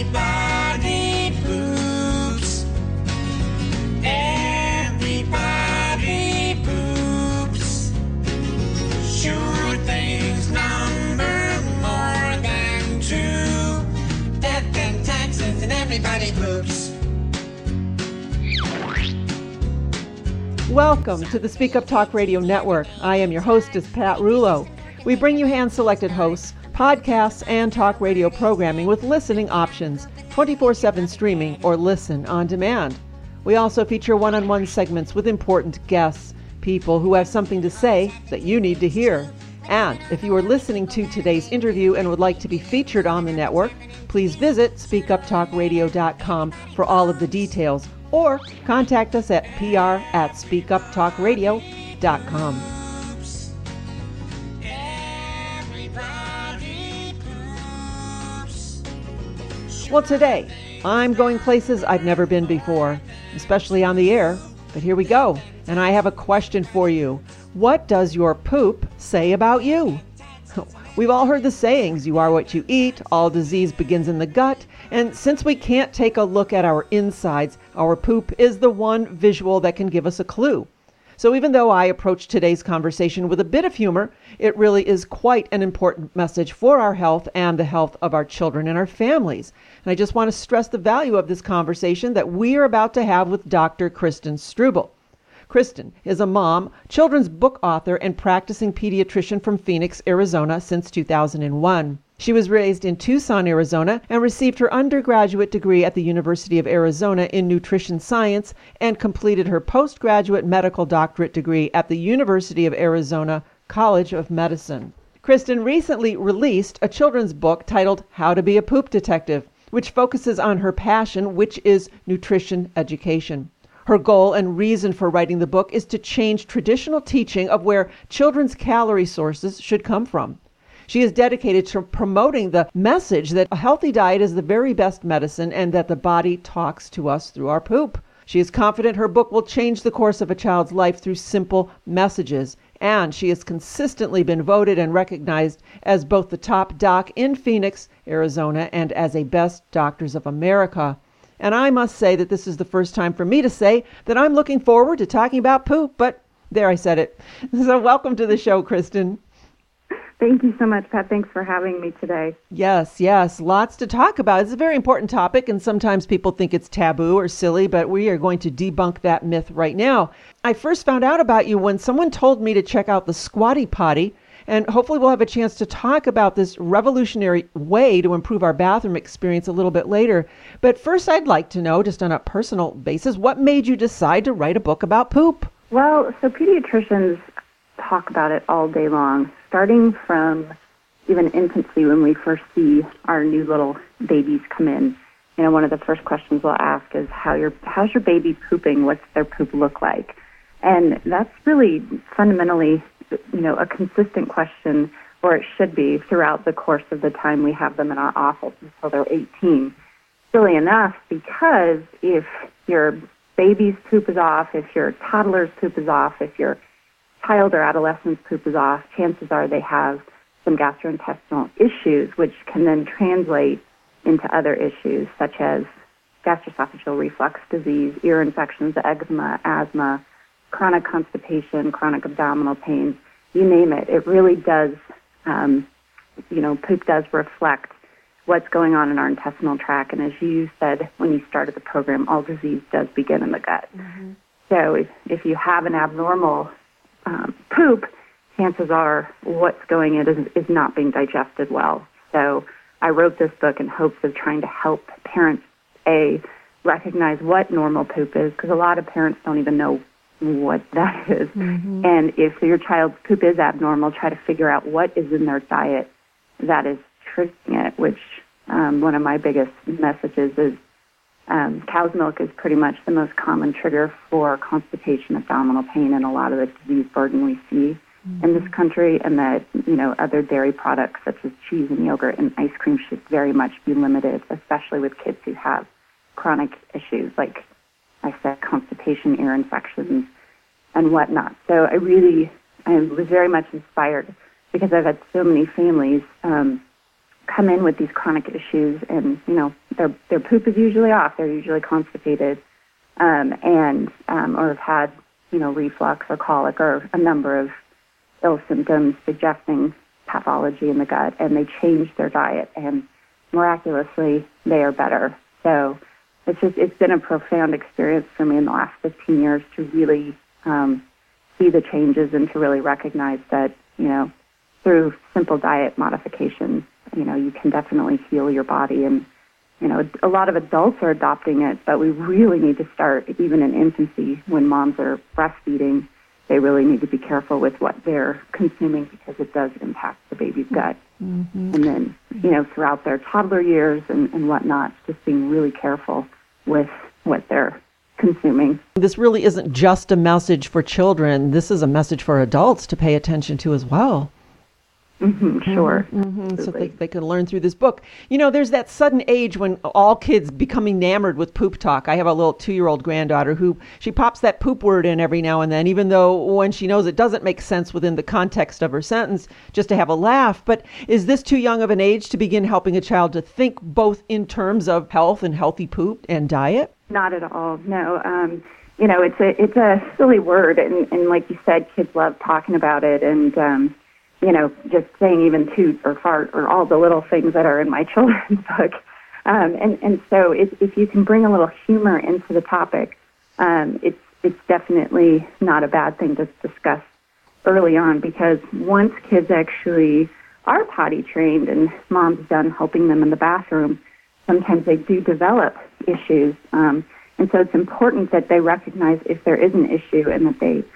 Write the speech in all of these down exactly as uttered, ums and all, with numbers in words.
Everybody poops. Everybody poops. Sure things number more than two. Death and taxes and everybody poops. Welcome to the Speak Up Talk Radio Network. I am your hostess, Pat Rulo. We bring you hand-selected hosts, podcasts, and talk radio programming with listening options, twenty-four seven streaming or listen on demand. We also feature one-on-one segments with important guests, people who have something to say that you need to hear. And if you are listening to today's interview and would like to be featured on the network, please visit speak up talk radio dot com for all of the details, or contact us at P R at speak up talk radio dot com. Well, today, I'm going places I've never been before, especially on the air, but here we go. And I have a question for you. What does your poop say about you? We've all heard the sayings, you are what you eat, all disease begins in the gut, and since we can't take a look at our insides, our poop is the one visual that can give us a clue. So even though I approach today's conversation with a bit of humor, it really is quite an important message for our health and the health of our children and our families. And I just want to stress the value of this conversation that we are about to have with Doctor Kristen Struble. Kristen is a mom, children's book author, and practicing pediatrician from Phoenix, Arizona since two thousand one. She was raised in Tucson, Arizona, and received her undergraduate degree at the University of Arizona in nutrition science and completed her postgraduate medical doctorate degree at the University of Arizona College of Medicine. Kristen recently released a children's book titled How to Be a Poop Detective, which focuses on her passion, which is nutrition education. Her goal and reason for writing the book is to change traditional teaching of where children's calorie sources should come from. She is dedicated to promoting the message that a healthy diet is the very best medicine and that the body talks to us through our poop. She is confident her book will change the course of a child's life through simple messages, and she has consistently been voted and recognized as both the top doc in Phoenix, Arizona, and as a Best Doctors of America. And I must say that this is the first time for me to say that I'm looking forward to talking about poop, but there, I said it. So welcome to the show, Kristen. Thank you so much, Pat. Thanks for having me today. Yes, yes. Lots to talk about. It's a very important topic, and sometimes people think it's taboo or silly, but we are going to debunk that myth right now. I first found out about you when someone told me to check out the Squatty Potty, and hopefully we'll have a chance to talk about this revolutionary way to improve our bathroom experience a little bit later. But first, I'd like to know, just on a personal basis, what made you decide to write a book about poop? Well, so pediatricians talk about it all day long, starting from even infancy when we first see our new little babies come in. You know, one of the first questions we'll ask is, how your how's your baby pooping? What's their poop look like? And that's really fundamentally, you know, a consistent question, or it should be, throughout the course of the time we have them in our office until they're eighteen. Silly enough, because if your baby's poop is off, if your toddler's poop is off, if your child or adolescent's poop is off, chances are they have some gastrointestinal issues, which can then translate into other issues such as gastroesophageal reflux disease, ear infections, eczema, asthma, chronic constipation, chronic abdominal pain, you name it. It really does, um, you know, poop does reflect what's going on in our intestinal tract. And as you said when you started the program, all disease does begin in the gut. Mm-hmm. So if, if you have an abnormal um, poop, chances are what's going in is, is not being digested well. So I wrote this book in hopes of trying to help parents, A, recognize what normal poop is, because a lot of parents don't even know what that is. Mm-hmm. And if your child's poop is abnormal, try to figure out what is in their diet that is triggering it, which um, one of my biggest messages is um, cow's milk is pretty much the most common trigger for constipation, abdominal pain, and a lot of the disease burden we see mm-hmm. in this country, and that, you know, other dairy products such as cheese and yogurt and ice cream should very much be limited, especially with kids who have chronic issues like I said, constipation, ear infections, and whatnot. So I really, I was very much inspired because I've had so many families um, come in with these chronic issues, and, you know, their their poop is usually off. They're usually constipated, um, and um, or have had you know reflux or colic or a number of ill symptoms suggesting pathology in the gut, and they change their diet, and miraculously they are better. So it's just it's been a profound experience for me in the last fifteen years to really um, see the changes and to really recognize that you know through simple diet modification, you know you can definitely heal your body. And you know a lot of adults are adopting it, but we really need to start even in infancy when moms are breastfeeding. They really need to be careful with what they're consuming because it does impact the baby's gut. Mm-hmm. And then, you know, throughout their toddler years and, and whatnot, just being really careful with what they're consuming. This really isn't just a message for children. This is a message for adults to pay attention to as well. Mm-hmm, sure. Mm-hmm. So they, they can learn through this book. You know, there's that sudden age when all kids become enamored with poop talk. I have a little two-year-old granddaughter who, she pops that poop word in every now and then, even though when she knows it doesn't make sense within the context of her sentence, just to have a laugh. But is this too young of an age to begin helping a child to think both in terms of health and healthy poop and diet? Not at all, no. Um, you know, it's a it's a silly word, and, and like you said, kids love talking about it, and um you know, just saying even toot or fart or all the little things that are in my children's book. Um, and, and so if, if you can bring a little humor into the topic, um, it's, it's definitely not a bad thing to discuss early on, because once kids actually are potty trained and mom's done helping them in the bathroom, sometimes they do develop issues. Um, and so it's important that they recognize if there is an issue and that they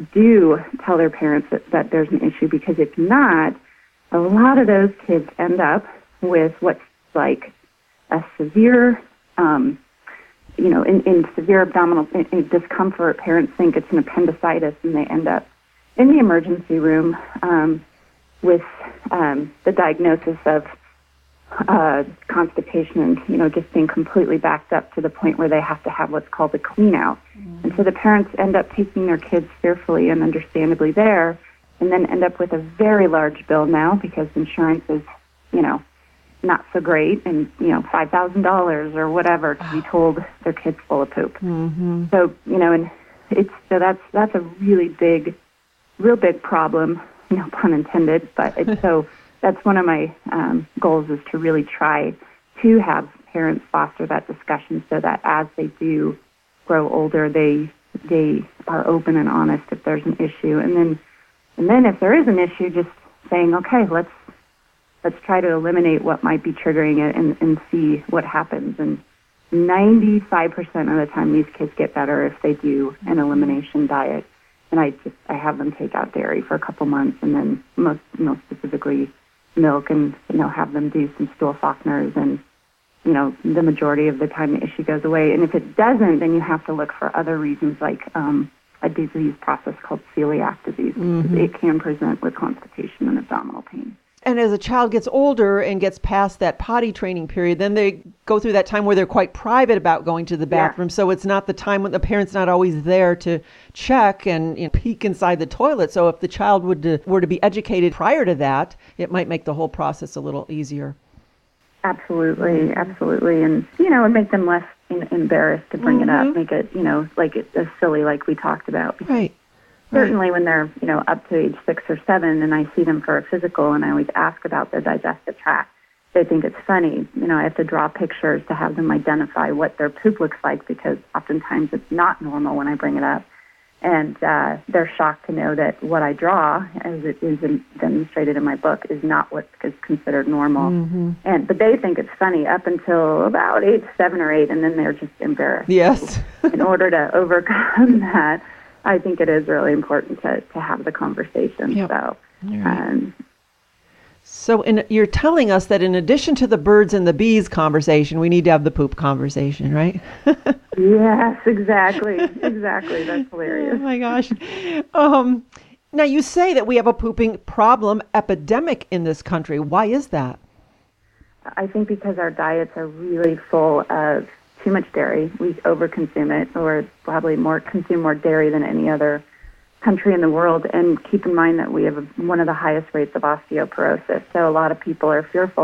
do tell their parents that, that there's an issue, because if not, a lot of those kids end up with what's like a severe, um, you know, in, in severe abdominal in, in discomfort. Parents think it's an appendicitis, and they end up in the emergency room um, with um, the diagnosis of uh, constipation and, you know, just being completely backed up to the point where they have to have what's called a clean out. Mm-hmm. And so the parents end up taking their kids fearfully and understandably there, and then end up with a very large bill now because insurance is, you know, not so great, and, you know, five thousand dollars or whatever to be told their kid's full of poop. Mm-hmm. So, you know, and it's, so that's, that's a really big, real big problem, you know, pun intended, but it's so, that's one of my um, goals, is to really try to have parents foster that discussion so that as they do grow older, they they are open and honest if there's an issue. And then and then if there is an issue, just saying, okay, let's let's try to eliminate what might be triggering it and, and see what happens. And ninety-five percent of the time these kids get better if they do an elimination diet. And I just I have them take out dairy for a couple months, and then most most specifically milk, and, you know, have them do some stool softeners, and, you know, the majority of the time the issue goes away. And if it doesn't, then you have to look for other reasons, like um, a disease process called celiac disease. Mm-hmm. It can present with constipation and abdominal pain. And as a child gets older and gets past that potty training period, then they go through that time where they're quite private about going to the bathroom. Yeah. So it's not the time when the parent's not always there to check and, you know, peek inside the toilet. So if the child would to, were to be educated prior to that, it might make the whole process a little easier. Absolutely, absolutely. And, you know, and make them less in, embarrassed to bring mm-hmm. it up, make it, you know, like it's as silly like we talked about. Right. Certainly when they're, you know, up to age six or seven, and I see them for a physical, and I always ask about their digestive tract, they think it's funny. You know, I have to draw pictures to have them identify what their poop looks like, because oftentimes it's not normal when I bring it up. And uh, they're shocked to know that what I draw, as it is in, demonstrated in my book, is not what is considered normal. Mm-hmm. And but they think it's funny up until about age seven or eight, and then they're just embarrassed. Yes. In order to overcome that, I think it is really important to, to have the conversation. Yep. So, right. um, so in, you're telling us that in addition to the birds and the bees conversation, we need to have the poop conversation, right? Yes, exactly. Exactly. That's hilarious. Oh, my gosh. Um, now, you say that we have a pooping problem epidemic in this country. Why is that? I think because our diets are really full of too much dairy. We overconsume it, or probably more consume more dairy than any other country in the world. And keep in mind that we have a, one of the highest rates of osteoporosis. So a lot of people are fearful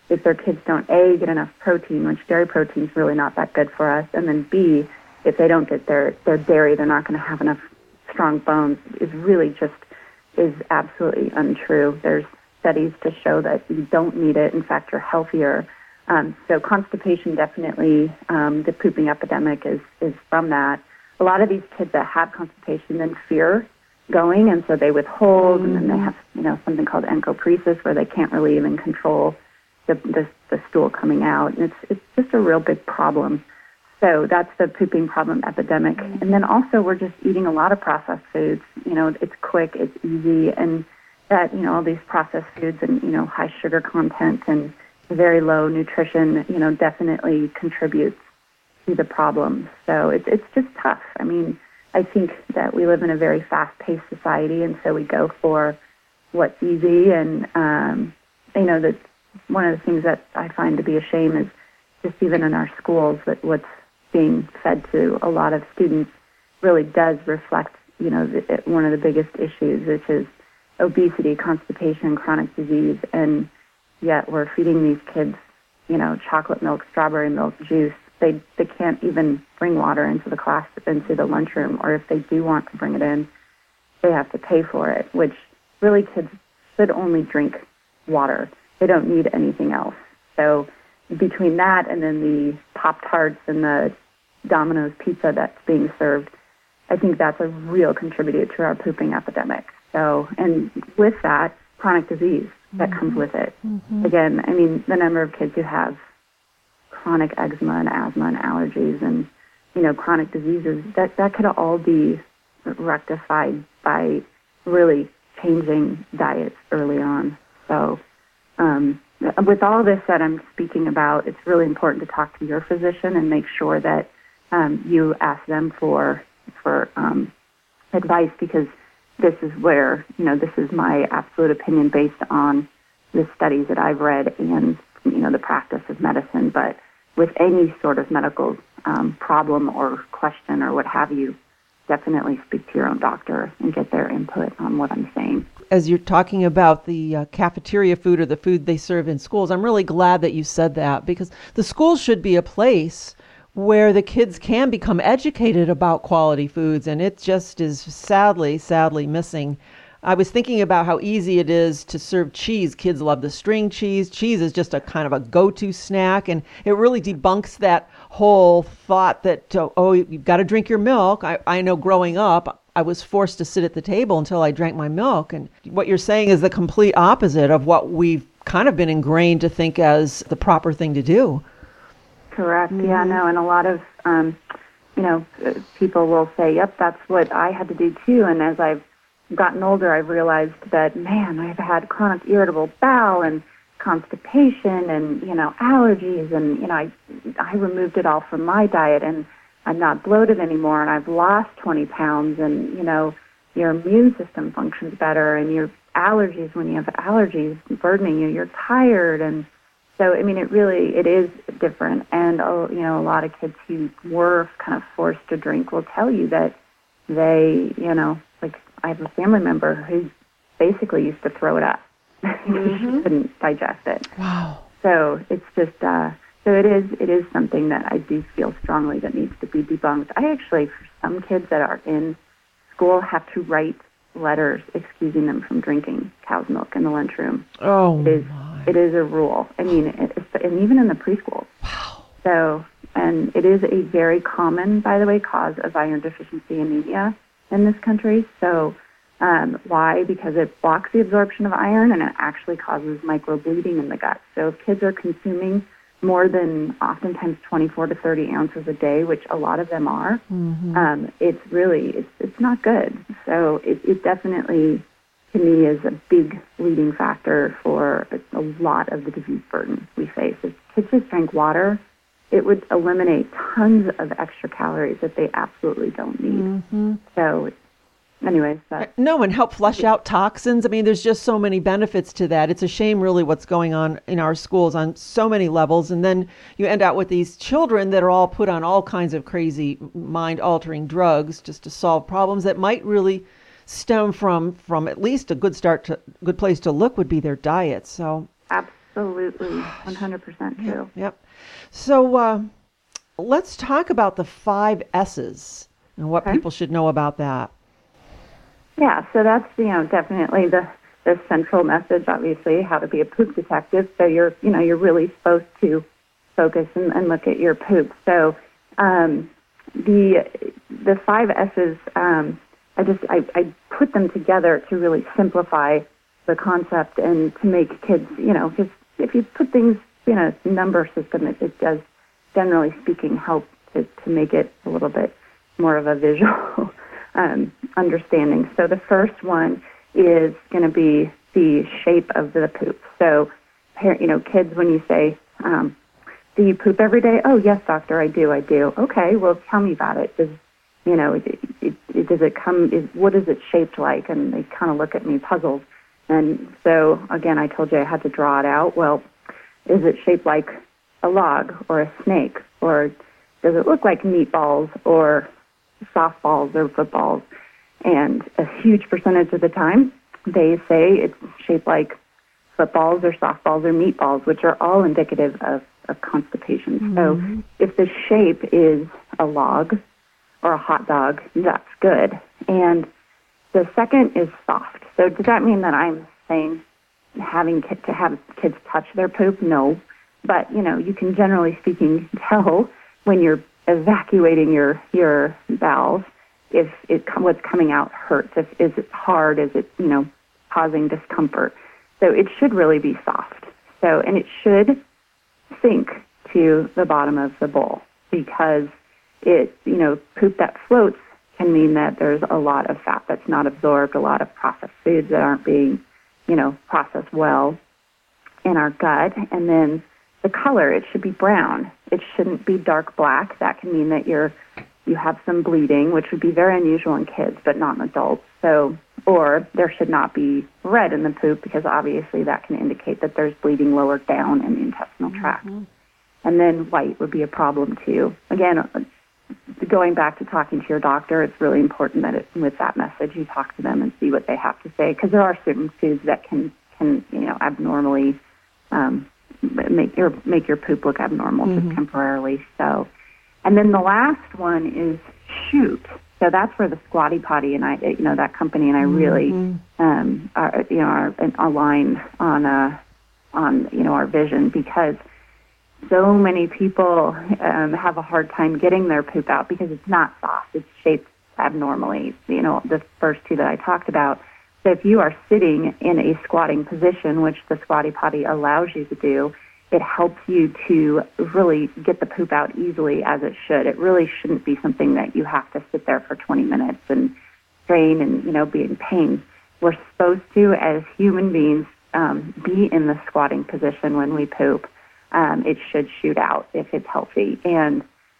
if their kids don't, A, get enough protein, which dairy protein is really not that good for us, and then B, if they don't get their, their dairy, they're not going to have enough strong bones, is really just is absolutely untrue. There's studies to show that you don't need it. In fact, you're healthier. Um, so constipation definitely, um, the pooping epidemic is, is from that. A lot of these kids that have constipation then fear going, and so they withhold, mm-hmm. and then they have, you know, something called encopresis, where they can't really even control the, the, the stool coming out. And it's, it's just a real big problem. So that's the pooping problem epidemic. Mm-hmm. And then also we're just eating a lot of processed foods. You know, it's quick, it's easy, and that, you know, all these processed foods and, you know, high sugar content and very low nutrition, you know, definitely contributes to the problem. So it's it's just tough. I mean, I think that we live in a very fast-paced society, and so we go for what's easy. And, um, you know, that one of the things that I find to be a shame is just even in our schools that what's being fed to a lot of students really does reflect, you know, the, one of the biggest issues, which is obesity, constipation, chronic disease, and yet we're feeding these kids, you know, chocolate milk, strawberry milk, juice. They they can't even bring water into the class, into the lunchroom, or if they do want to bring it in, they have to pay for it, which really kids should only drink water. They don't need anything else. So between that and then the Pop-Tarts and the Domino's pizza that's being served, I think that's a real contributor to our pooping epidemic. So, and with that, chronic disease that mm-hmm. comes with it. Mm-hmm. Again, I mean, the number of kids who have chronic eczema and asthma and allergies and, you know, chronic diseases, that, that could all be rectified by really changing diets early on. So um, with all this that I'm speaking about, it's really important to talk to your physician and make sure that um, you ask them for, for um, advice, because this is where, you know, this is my absolute opinion based on the studies that I've read and, you know, the practice of medicine. But with any sort of medical um, problem or question or what have you, definitely speak to your own doctor and get their input on what I'm saying. As you're talking about the uh, cafeteria food or the food they serve in schools, I'm really glad that you said that, because the schools should be a place where the kids can become educated about quality foods, and it just is sadly, sadly missing. I was thinking about how easy it is to serve cheese. Kids love the string cheese. Cheese is just a kind of a go-to snack, and it really debunks that whole thought that, uh, oh, you've got to drink your milk. I, I know growing up, I was forced to sit at the table until I drank my milk, and what you're saying is the complete opposite of what we've kind of been ingrained to think as the proper thing to do. Correct. Mm-hmm. Yeah, no, and a lot of, um, you know, people will say, yep, that's what I had to do too. And as I've gotten older, I've realized that, man, I've had chronic irritable bowel and constipation and, you know, allergies. And, you know, I, I removed it all from my diet, and I'm not bloated anymore, and I've lost twenty pounds. And, you know, your immune system functions better, and your allergies, when you have allergies burdening you, you're tired. And so, I mean, it really, it is different. And, oh, you know, a lot of kids who were kind of forced to drink will tell you that they, you know, like I have a family member who basically used to throw it up. Mm-hmm. She couldn't digest it. Wow. So it's just, uh, so it is, it is something that I do feel strongly that needs to be debunked. I actually, for some kids that are in school, have to write letters excusing them from drinking cow's milk in the lunchroom. Oh, it is, my. It is a rule. I mean, it, and even in the preschool. Wow. So, and it is a very common, by the way, cause of iron deficiency anemia in this country. So, um, why? Because it blocks the absorption of iron, and it actually causes microbleeding in the gut. So if kids are consuming more than oftentimes twenty-four to thirty ounces a day, which a lot of them are, mm-hmm. um, it's really, it's, it's not good. So it, it definitely, to me, is a big leading factor for a, a lot of the disease burden we face. If kids just drank water, it would eliminate tons of extra calories that they absolutely don't need. Mm-hmm. So anyways. That, no, and help flush out toxins. I mean, there's just so many benefits to that. It's a shame, really, what's going on in our schools on so many levels. And then you end up with these children that are all put on all kinds of crazy mind-altering drugs just to solve problems that might really stem from, from at least a good start to good place to look would be their diet. So ab- Absolutely, one hundred percent true. Yep. So uh, let's talk about the five S's and what Okay. people should know about that. Yeah, so that's, you know, definitely the, the central message, obviously, how to be a poop detective. So you're, you know, you're really supposed to focus and, and look at your poop. So um, the the five S's, um, I just, I, I put them together to really simplify the concept and to make kids, you know, because if you put things in a number system, it, it does, generally speaking, help to, to make it a little bit more of a visual um, understanding. So the first one is going to be the shape of the poop. So, you know, kids, when you say, um, do you poop every day? Oh, yes, doctor, I do, I do. Okay, well, tell me about it. Does, you know, it, it, it, does it come, is, what is it shaped like? And they kind of look at me puzzled. And so, again, I told you I had to draw it out. Well, is it shaped like a log or a snake? Or does it look like meatballs or softballs or footballs? And a huge percentage of the time, they say it's shaped like footballs or softballs or meatballs, which are all indicative of, of constipation. Mm-hmm. So if the shape is a log or a hot dog, that's good. And the second is soft. So does that mean that I'm saying having kids, to have kids touch their poop? No. But, you know, you can generally speaking tell when you're evacuating your, your bowels if it what's coming out hurts. If is it hard? Is it, you know, causing discomfort? So it should really be soft. So, and it should sink to the bottom of the bowl because it, you know, poop that floats can mean that there's a lot of fat that's not absorbed, a lot of processed foods that aren't being, you know, processed well in our gut. And then the color, it should be brown. It shouldn't be dark black. That can mean that you're you have some bleeding, which would be very unusual in kids, but not in adults. So, or there should not be red in the poop because obviously that can indicate that there's bleeding lower down in the intestinal tract. Mm-hmm. And then white would be a problem too. Again, going back to talking to your doctor, it's really important that it, with that message you talk to them and see what they have to say because there are certain foods that can, can you know, abnormally um, make your make your poop look abnormal mm-hmm. just temporarily. So. And then the last one is shoot. So that's where the Squatty Potty and I, you know, that company and I really, mm-hmm. um, are, you know, are aligned on, uh, on, you know, our vision because so many people um, have a hard time getting their poop out because it's not soft. It's shaped abnormally. You know, the first two that I talked about. So if you are sitting in a squatting position, which the Squatty Potty allows you to do, it helps you to really get the poop out easily as it should. It really shouldn't be something that you have to sit there for twenty minutes and strain and, you know, be in pain. We're supposed to, as human beings, um, be in the squatting position when we poop. Um, it should shoot out if it's healthy. And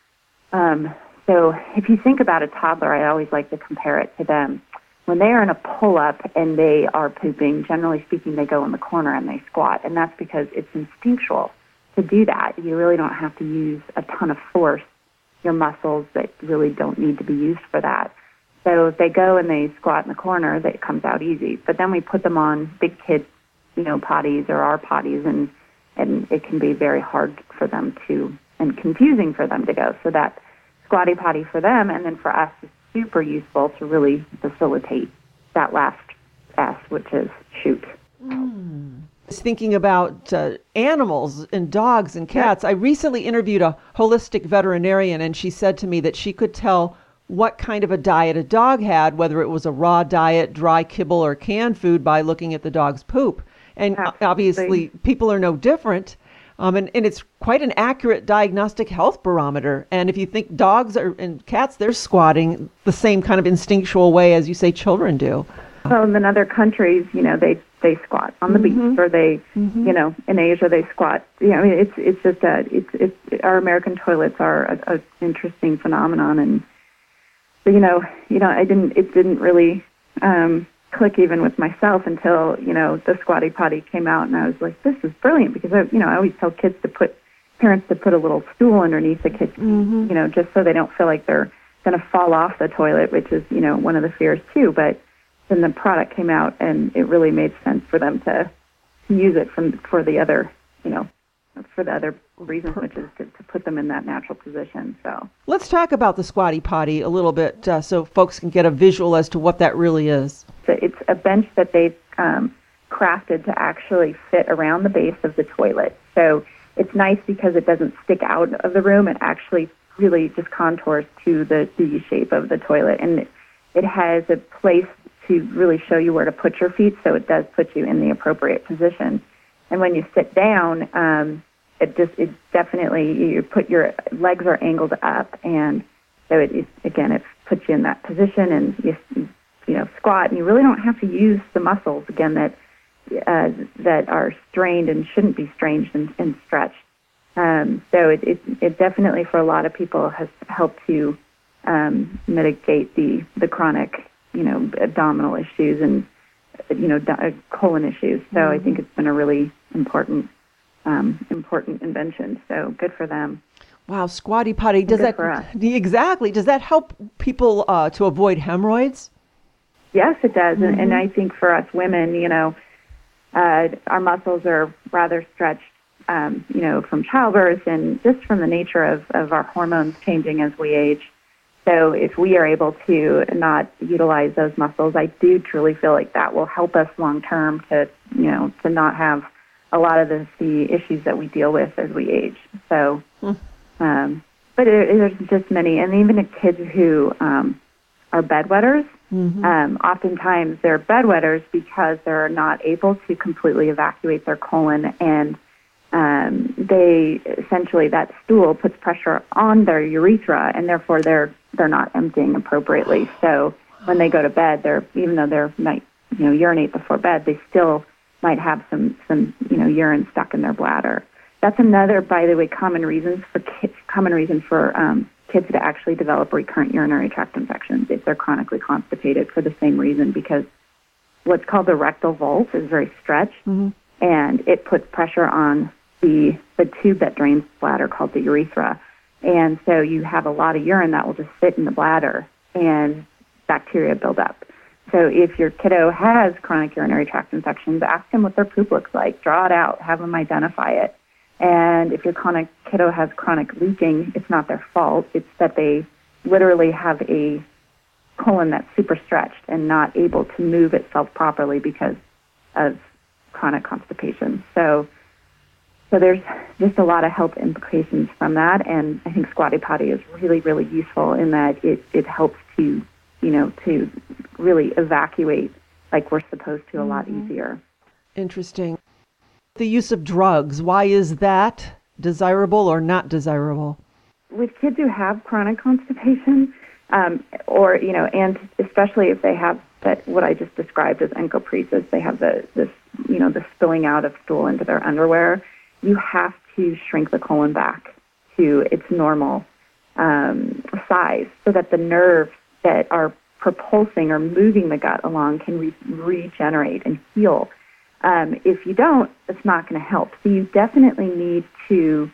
um, so if you think about a toddler, I always like to compare it to them. When they are in a pull-up and they are pooping, generally speaking, they go in the corner and they squat, and that's because it's instinctual to do that. You really don't have to use a ton of force, your muscles that really don't need to be used for that. So if they go and they squat in the corner, that comes out easy. But then we put them on big kid, you know, potties or our potties, and, and it can be very hard for them to, and confusing for them to go. So that Squatty Potty for them, and then for us, is super useful to really facilitate that last S, which is shoot. Mm. I was thinking about uh, animals and dogs and cats. Yep. I recently interviewed a holistic veterinarian, and she said to me that she could tell what kind of a diet a dog had, whether it was a raw diet, dry kibble, or canned food by looking at the dog's poop. And Absolutely. Obviously, people are no different. Um, and, and it's quite an accurate diagnostic health barometer. And if you think dogs are, and cats, they're squatting the same kind of instinctual way as you say children do. Well, in other countries, you know, they, they squat on the mm-hmm. beach, or they, mm-hmm. you know, in Asia they squat. You know, I mean, it's it's just a, it's it's our American toilets are a, a interesting phenomenon, and so, you know, you know, I didn't it didn't really um, click even with myself until, you know, the Squatty Potty came out, and I was like, this is brilliant, because I, you know, I always tell kids to put parents to put a little stool underneath the kids, mm-hmm. you know, just so they don't feel like they're going to fall off the toilet, which is, you know, one of the fears too. But then the product came out, and it really made sense for them to use it from for the other you know, for the other reason, which is to, to put them in that natural position. So let's talk about the Squatty Potty a little bit uh, so folks can get a visual as to what that really is. So it's a bench that they've um, crafted to actually fit around the base of the toilet. So it's nice because it doesn't stick out of the room. It actually really just contours to the D shape of the toilet. And it, it has a place to really show you where to put your feet, so it does put you in the appropriate position. And when you sit down, um, it just it definitely you put your legs are angled up, and so it, it again it puts you in that position, and you you know squat, and you really don't have to use the muscles again that uh, that are strained and shouldn't be strained and, and stretched. Um, so it, it it definitely for a lot of people has helped to um, mitigate the the chronic you know abdominal issues and you know, colon issues. So mm-hmm. I think it's been a really important, um, important invention. So good for them. Wow, Squatty Potty. Does good that for us. exactly? Does that help people uh, to avoid hemorrhoids? Yes, it does. Mm-hmm. And, and I think for us women, you know, uh, our muscles are rather stretched, um, you know, from childbirth and just from the nature of, of our hormones changing as we age. So if we are able to not utilize those muscles, I do truly feel like that will help us long term to, you know, to not have a lot of the, the issues that we deal with as we age. So, um, but it, there's just many, and even the kids who um, are bedwetters, mm-hmm. um, oftentimes they're bedwetters because they're not able to completely evacuate their colon, and um, they essentially that stool puts pressure on their urethra, and therefore they're they're not emptying appropriately. So when they go to bed, they're even though they might you know urinate before bed, they still might have some some you know urine stuck in their bladder. That's another, by the way, common reasons for kids, common reason for um, kids to actually develop recurrent urinary tract infections if they're chronically constipated for the same reason, because what's called the rectal vault is very stretched, mm-hmm. and it puts pressure on the the tube that drains the bladder called the urethra. And so you have a lot of urine that will just sit in the bladder and bacteria build up. So if your kiddo has chronic urinary tract infections, ask them what their poop looks like. Draw it out. Have them identify it. And if your chronic kiddo has chronic leaking, it's not their fault. It's that they literally have a colon that's super stretched and not able to move itself properly because of chronic constipation. So So there's just a lot of health implications from that, and I think Squatty Potty is really, really useful in that it, it helps to, you know, to really evacuate like we're supposed to a lot mm-hmm. easier. Interesting. The use of drugs, why is that desirable or not desirable? With kids who have chronic constipation, um, or, you know, and especially if they have that what I just described as encopresis, they have the this, you know, the spilling out of stool into their underwear, you have to shrink the colon back to its normal um, size so that the nerves that are propulsing or moving the gut along can re- regenerate and heal. Um, if you don't, it's not going to help. So you definitely need to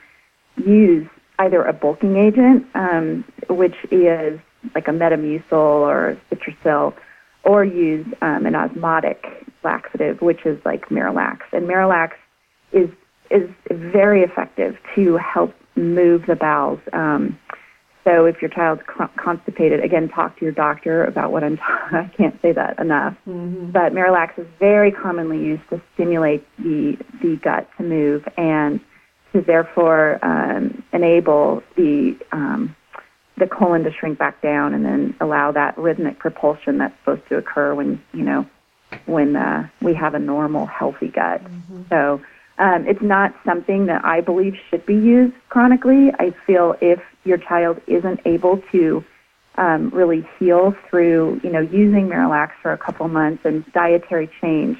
use either a bulking agent, um, which is like a Metamucil or Citracil, or use um, an osmotic laxative, which is like Miralax. And Miralax is is very effective to help move the bowels. Um, so if your child's constipated, again, talk to your doctor about what I'm talking I can't say that enough. Mm-hmm. But Miralax is very commonly used to stimulate the, the gut to move and to therefore um, enable the um, the colon to shrink back down and then allow that rhythmic propulsion that's supposed to occur when, you know, when uh, we have a normal, healthy gut. Mm-hmm. So Um, it's not something that I believe should be used chronically. I feel if your child isn't able to um, really heal through, you know, using Miralax for a couple months and dietary change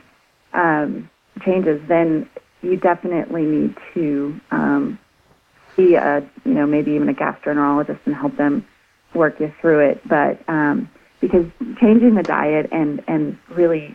um, changes, then you definitely need to um, see a, you know, maybe even a gastroenterologist and help them work you through it. But um, because changing the diet and and really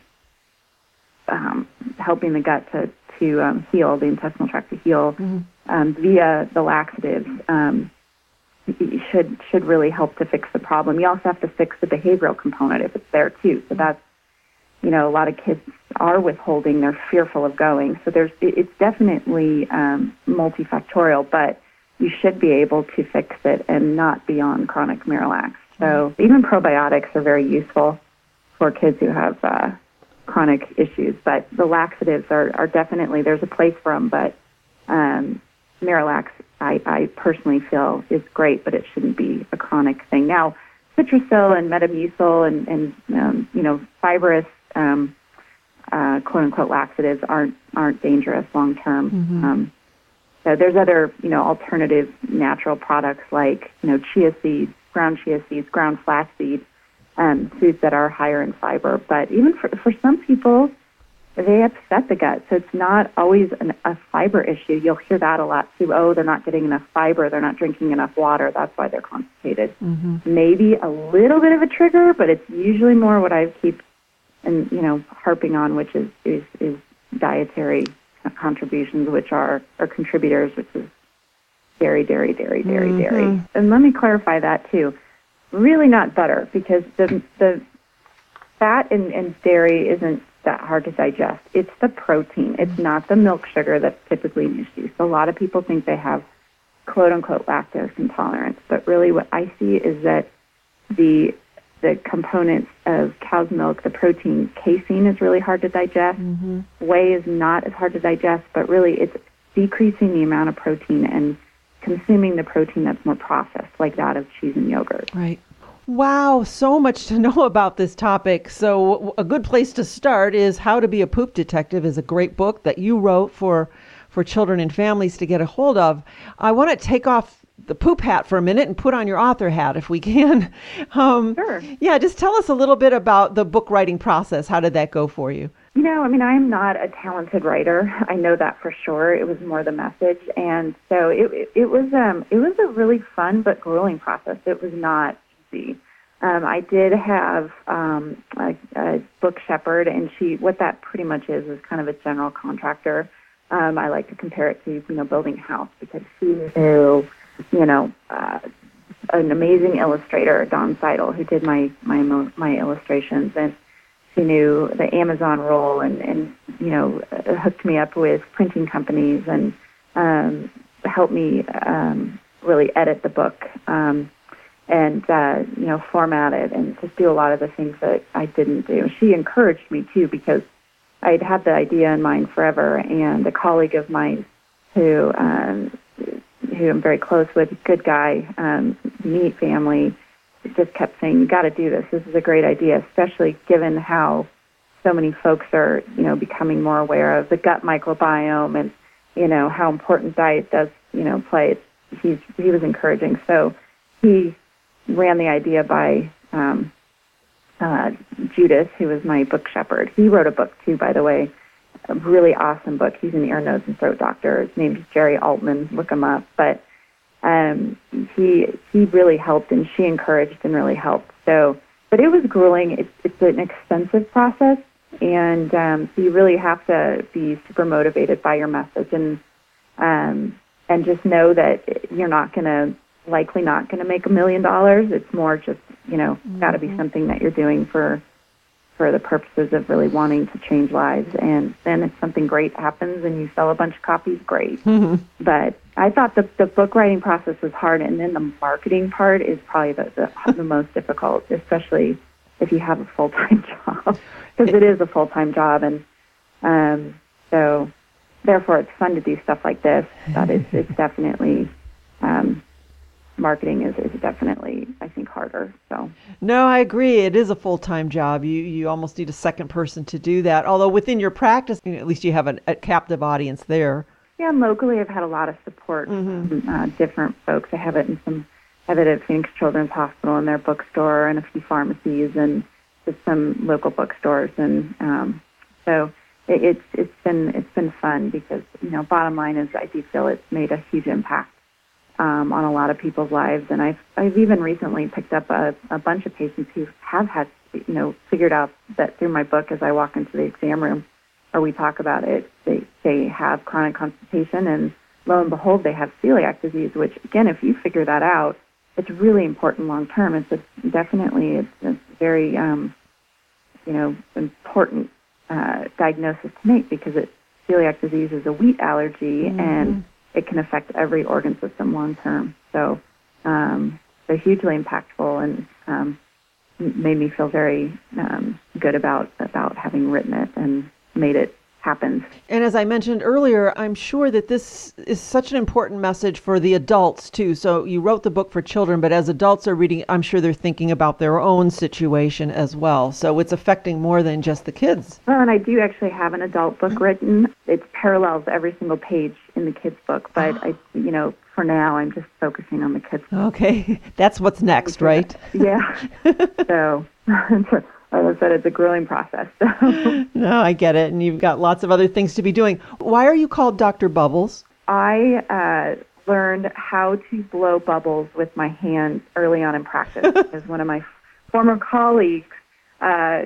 um, helping the gut to to um, heal, the intestinal tract to heal mm-hmm. um, via the laxatives um, should should really help to fix the problem. You also have to fix the behavioral component if it's there too. So that's, you know, a lot of kids are withholding, they're fearful of going. So there's, it's definitely um, multifactorial, but you should be able to fix it and not be on chronic Miralax. So even probiotics are very useful for kids who have uh, chronic issues, but the laxatives are, are definitely, there's a place for them, but um, Miralax, I, I personally feel, is great, but it shouldn't be a chronic thing. Now, Citracil and Metamucil and, and um, you know, fibrous, um, uh, quote-unquote, laxatives aren't aren't dangerous long-term. Mm-hmm. Um, so there's other, you know, alternative natural products like, you know, chia seeds, ground chia seeds, ground flaxseed, um, foods that are higher in fiber. But even for, for some people, they upset the gut. So it's not always an, a fiber issue. You'll hear that a lot too. Oh, they're not getting enough fiber. They're not drinking enough water. That's why they're constipated. Mm-hmm. Maybe a little bit of a trigger, but it's usually more what I keep and you know harping on, which is is, is dietary contributions, which are or contributors, which is dairy, dairy, dairy, dairy, mm-hmm. dairy. And let me clarify that too. Really not butter, because the the fat in, in dairy isn't that hard to digest. It's the protein. It's not the milk sugar that's typically an issue. So a lot of people think they have quote-unquote lactose intolerance, but really what I see is that the the components of cow's milk, the protein, casein is really hard to digest. Mm-hmm. Whey is not as hard to digest, but really it's decreasing the amount of protein and consuming the protein that's more processed, like that of cheese and yogurt. Right. Wow, so much to know about this topic. So a good place to start is How to Be a Poop Detective is a great book that you wrote for, for children and families to get a hold of. I want to take off the poop hat for a minute and put on your author hat if we can. Um, sure. Yeah, just tell us a little bit about the book writing process. How did that go for you? You know, I mean, I'm not a talented writer. I know that for sure. It was more the message. And so it, it, it was um, it was a really fun but grueling process. It was not easy. Um, I did have um, a, a book shepherd, and she, what that pretty much is, is kind of a general contractor. Um, I like to compare it to, you know, building a house, because she knew, you know, uh, an amazing illustrator, Don Seidel, who did my, my, my illustrations, and she knew the Amazon role and, and, you know, hooked me up with printing companies and um, helped me um, really edit the book. Um, and, uh, you know, format it and just do a lot of the things that I didn't do. She encouraged me, too, because I'd had the idea in mind forever, and a colleague of mine who um, who I'm very close with, good guy, um, neat family, just kept saying, you got to do this. This is a great idea, especially given how so many folks are, you know, becoming more aware of the gut microbiome and, you know, how important diet does, you know, play. He's, he was encouraging. So he ran the idea by um, uh, Judas, who was my book shepherd. He wrote a book, too, by the way, a really awesome book. He's an ear, nose, and throat doctor. His name's Jerry Altman. Look him up. But um, he he really helped, and she encouraged and really helped. So, but it was grueling. It's, it's an extensive process, and um, so you really have to be super motivated by your message, and um, and just know that you're not going to likely not going to make a million dollars. It's more just, you know, mm-hmm. got to be something that you're doing for for the purposes of really wanting to change lives. And then if something great happens and you sell a bunch of copies, great. Mm-hmm. But I thought the, the book writing process was hard, and then the marketing part is probably the, the, the most difficult, especially if you have a full-time job, because it is a full-time job. And um, so therefore it's fun to do stuff like this, but it's, it's definitely... Um, marketing is, is definitely, I think, harder. So no, I agree. It is a full-time job. You you almost need a second person to do that. Although within your practice, you know, at least you have an, a captive audience there. Yeah, locally I've had a lot of support mm-hmm. from uh, different folks. I have it in some, I have it at Phoenix Children's Hospital in their bookstore, and a few pharmacies, and just some local bookstores. And um, so it, it's it's been it's been fun, because, you know, bottom line is I do feel it's made a huge impact Um, on a lot of people's lives. And I've I've even recently picked up a, a bunch of patients who have had, you know, figured out that through my book, as I walk into the exam room or we talk about it, they, they have chronic constipation, and lo and behold, they have celiac disease, which, again, if you figure that out, it's really important long term. It's a, definitely, it's a very, um, you know, important uh, diagnosis to make because it, celiac disease is a wheat allergy, mm-hmm. and it can affect every organ system long term. So um, they're hugely impactful, and um, made me feel very um, good about about having written it and made it happen. And as I mentioned earlier, I'm sure that this is such an important message for the adults too. So you wrote the book for children, but as adults are reading, I'm sure they're thinking about their own situation as well. So it's affecting more than just the kids. Well, and I do actually have an adult book written. It parallels every single page in the kids' book, but I, you know, for now, I'm just focusing on the kids' book. Okay, that's what's next, right? Yeah. So, like I said, it's a grueling process. So. No, I get it, and you've got lots of other things to be doing. Why are you called Doctor Bubbles? I uh, learned how to blow bubbles with my hands early on in practice because one of my former colleagues, uh,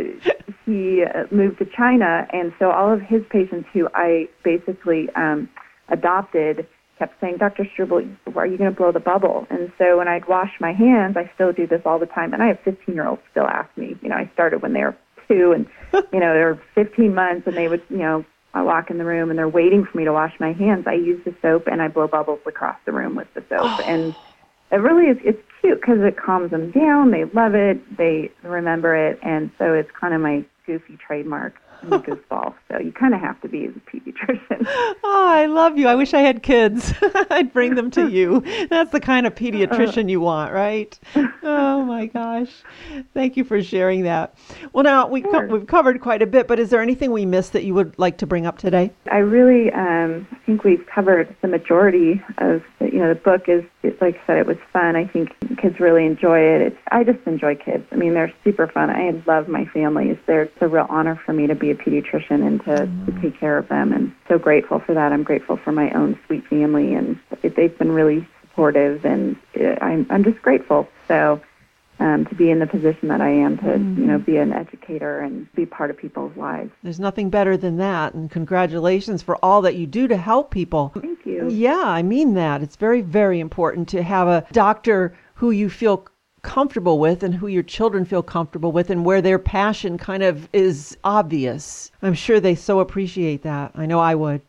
he moved to China, and so all of his patients who I basically um, adopted kept saying, Doctor Struble, are you going to blow the bubble? And so when I'd wash my hands, I still do this all the time. And I have fifteen-year-olds still ask me. You know, I started when they were two, and, you know, they're fifteen months, and they would, you know, I walk in the room, and they're waiting for me to wash my hands. I use the soap, and I blow bubbles across the room with the soap. And it really is, it's cute because it calms them down. They love it. They remember it. And so it's kind of my goofy trademark. Goofball. So you kind of have to be as a pediatrician. Oh, I love you. I wish I had kids. I'd bring them to you. That's the kind of pediatrician you want, right? Oh my gosh. Thank you for sharing that. Well, now we Sure. co- we've covered quite a bit, but is there anything we missed that you would like to bring up today? I really um, think we've covered the majority of, you know, the book is, it, like I said, it was fun. I think kids really enjoy it. It's, I just enjoy kids. I mean, they're super fun. I love my family. It's, there, it's a real honor for me to be a pediatrician and to, mm. to take care of them, and so grateful for that. I'm grateful for my own sweet family, and it, they've been really supportive, and it, I'm, I'm just grateful. So um, to be in the position that I am, to mm. you know, be an educator and be part of people's lives. There's nothing better than that, and congratulations for all that you do to help people. Thank you. Yeah, I mean that. It's very, very important to have a doctor who you feel comfortable with and who your children feel comfortable with and where their passion kind of is obvious. I'm sure they so appreciate that. I know I would.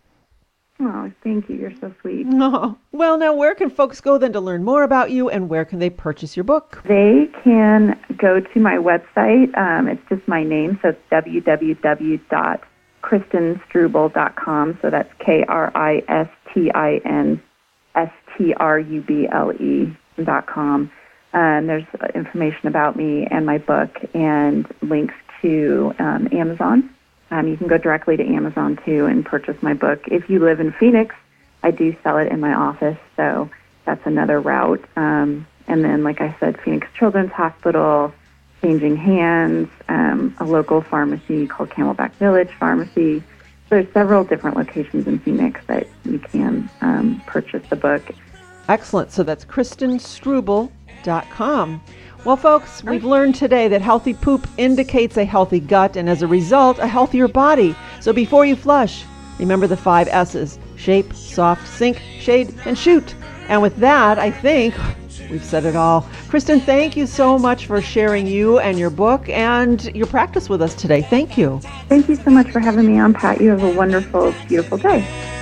Oh, thank you. You're so sweet. No. Well, now where can folks go then to learn more about you, and where can they purchase your book? They can go to my website. Um, it's just my name, so it's w w w dot kristen struble dot com. So that's K R I S T I N S T R U B L E dot com. Um, there's information about me and my book and links to um, Amazon. Um, you can go directly to Amazon, too, and purchase my book. If you live in Phoenix, I do sell it in my office, so that's another route. Um, and then, like I said, Phoenix Children's Hospital, Changing Hands, um, a local pharmacy called Camelback Village Pharmacy. There's several different locations in Phoenix that you can um, purchase the book. Excellent. So that's kristen struble dot com. Well, folks, we've learned today that healthy poop indicates a healthy gut, and as a result, a healthier body. So before you flush, remember the five S's: shape, soft, sink, shade, and shoot. And with that, I think we've said it all. Kristen, thank you so much for sharing you and your book and your practice with us today. Thank you. Thank you so much for having me on, Pat. You have a wonderful, beautiful day.